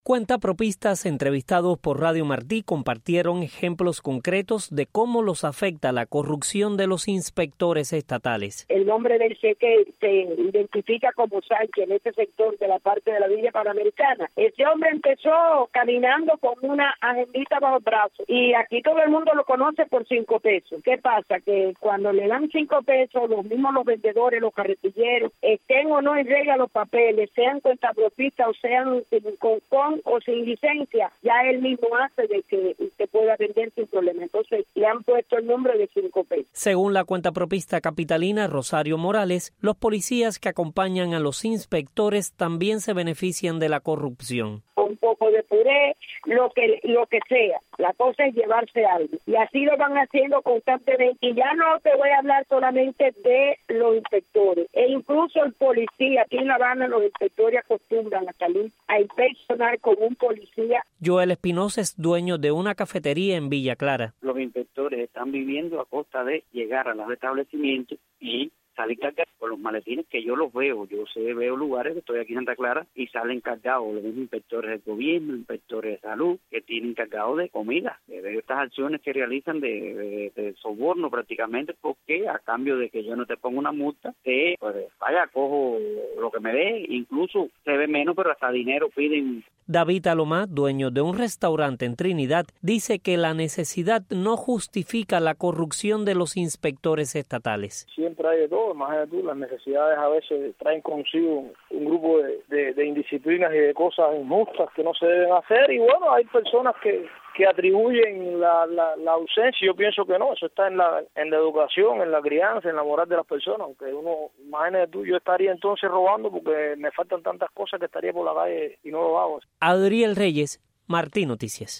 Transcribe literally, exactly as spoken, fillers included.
Cuentapropistas entrevistados por Radio Martí compartieron ejemplos concretos de cómo los afecta la corrupción de los inspectores estatales. El nombre del cheque se identifica como Sánchez en este sector de la parte de la Villa Panamericana. Ese hombre empezó caminando con una agendita bajo el brazo y aquí todo el mundo lo conoce por cinco pesos. ¿Qué pasa? Que cuando le dan cinco pesos, los mismos los vendedores, los carretilleros, estén o no en regla los papeles, sean cuentapropistas o sean con, con o sin licencia, ya él mismo hace de que usted pueda vender sin problema. Entonces le han puesto el nombre de cinco pesos. Según la cuentapropista capitalina Rosario Morales, los policías que acompañan a los inspectores también se benefician de la corrupción. Un poco de puré, lo que lo que sea. La cosa es llevarse algo. Y así lo van haciendo constantemente. Y ya no te voy a hablar solamente de los inspectores. E incluso el policía, aquí en La Habana los inspectores acostumbran a salir a inspeccionar con un policía. Joel Espinosa es dueño de una cafetería en Villa Clara. Los inspectores están viviendo a costa de llegar a los establecimientos y salir cargados con los maletines que yo los veo. Yo sé, veo lugares, estoy aquí en Santa Clara, y salen cargados los inspectores del gobierno, inspectores de salud, que tienen cargados de comida. De estas acciones que realizan de, de, de soborno prácticamente, porque a cambio de que yo no te ponga una multa, te, pues vaya, cojo lo que me dé, incluso se ve menos, pero hasta dinero piden. David Alomá, dueño de un restaurante en Trinidad, dice que la necesidad no justifica la corrupción de los inspectores estatales. Siempre hay de todo, imagínate tú, las necesidades a veces traen consigo un grupo de, de, de indisciplinas y de cosas injustas que no se deben hacer, y bueno, hay personas que, que atribuyen la, la, la ausencia. Yo pienso que no, eso está en la, en la educación, en la crianza, en la moral de las personas, aunque uno, imagínate tú, yo estaría entonces robando porque me faltan tantas cosas que estaría por la calle y no lo hago. Adriel Reyes, Martí Noticias.